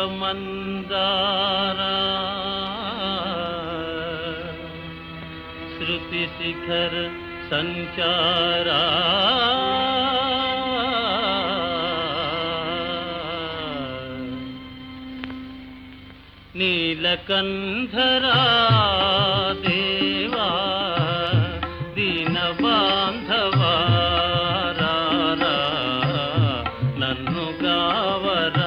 మందారా శృతి శిఖర సంచారా నీలకంధరా దేవా దీన బాంధవా రారా నన్ను గావరా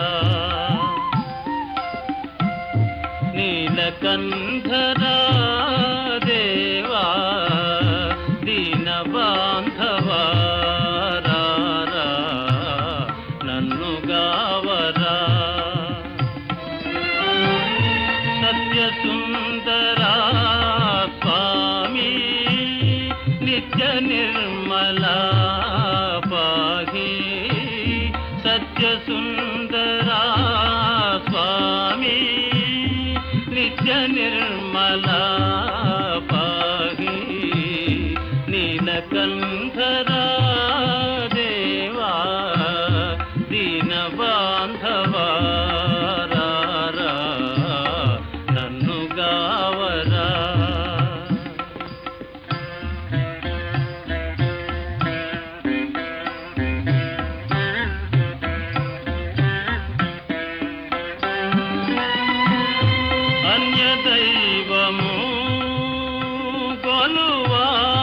నీలకంధరా దేవా దీన బాంధవా రారా నన్ను గావరా సుందరా స్వామి నిత్య నిర్మలా పాహి సత్య సుందరా స్వామి నిత్య నిర్మలా పాహి నీలకంధరా దేవా దీన బాంధవా దైవము కొలువా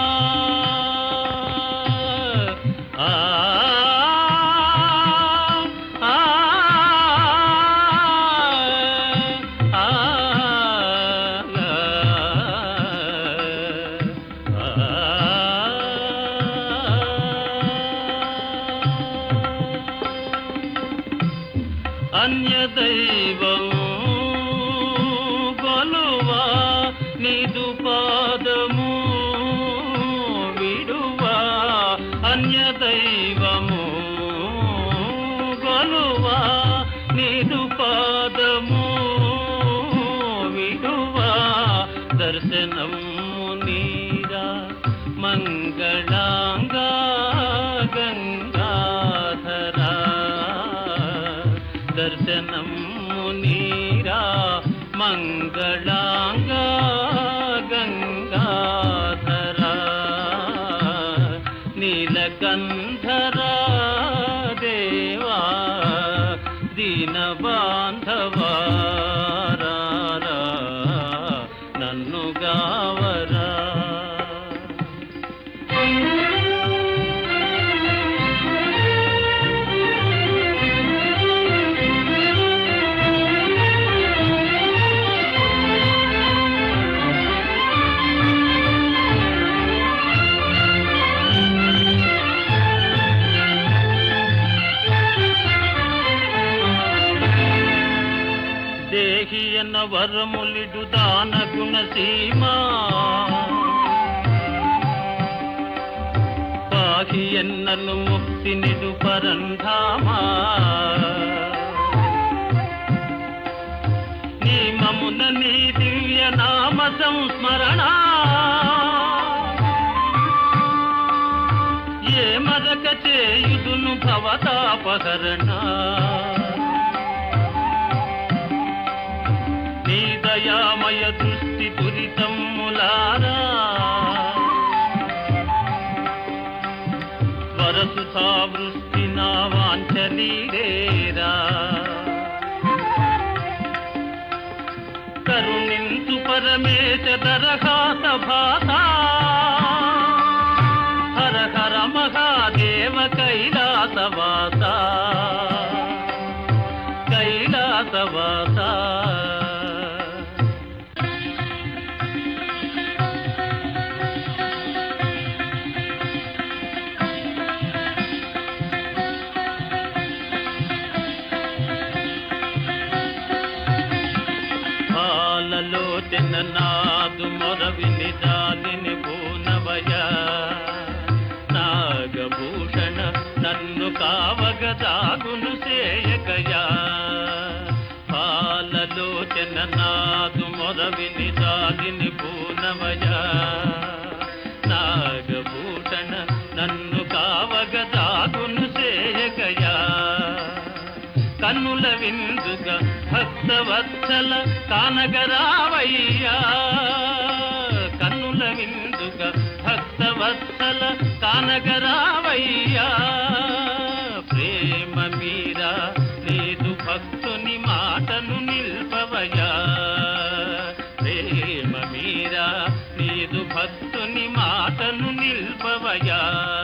అన్య దైవము నీదు పాదము విడువా అన్య దైవము గొలువా నీదు పాదము విడువా దర్శనము నీరా మంగళాంగా గంగాధరా దర్శనము నీరా మంగళాంగా గంగాధరా నీలకంధరా దేవా దీన బాంధవా రారా నన్ను గావరా దేహియన వరములిడు దాన గుణసీమా పాహియన్నను ముక్తి నిడు పరంధామా నీమమున నీ దివ్య నామ సంస్మరణ ఏ మరక చేయుదును భవతాపహరణ దయామయ దృష్టి దురితమ్ములారా వరసుధా వృష్టి నా వాంఛలీరేరా కరుణించు పరమేశ దరఘాత భాత హర హర మహాదేవ కైలాసవాస కైలాసవాస నాదు మొరవిని జాలిని పూనవయ నాగభూషణ నన్ను కావగ దాగును సేయకయా పాలలోచన నాదు మొరవిని జాలిని పూనవయ నాగభూషణ నన్ను కావగ దాగును సేయకయా కన్నుల విందుగా భక్తవత్సల కానగరావయ్యా కన్నుల విందుగా భక్తవత్సల కానగరావయ్యా ప్రేమ మీరా లేదు భక్తుని మాటను నిల్పవయ్యా ప్రేమ మీరా లేదు భక్తుని మాటను నిల్పవయ్యా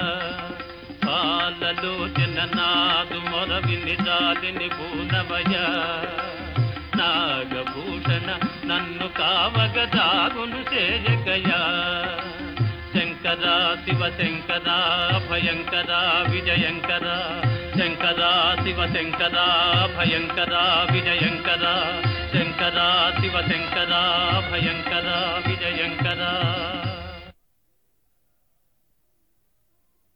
పాలలోచన నాదు మొరవిని జాలిని పూనవయ్యా నాగభూషణ నన్ను కావగ దాగును చేయగయా శంకరా శివ శంకరా భయంకరా విజయంకరా శంకరా శివ శంకరా భయంకరా విజయంకరా శంకరా శివ శంకరా భయంకరా విజయంకరా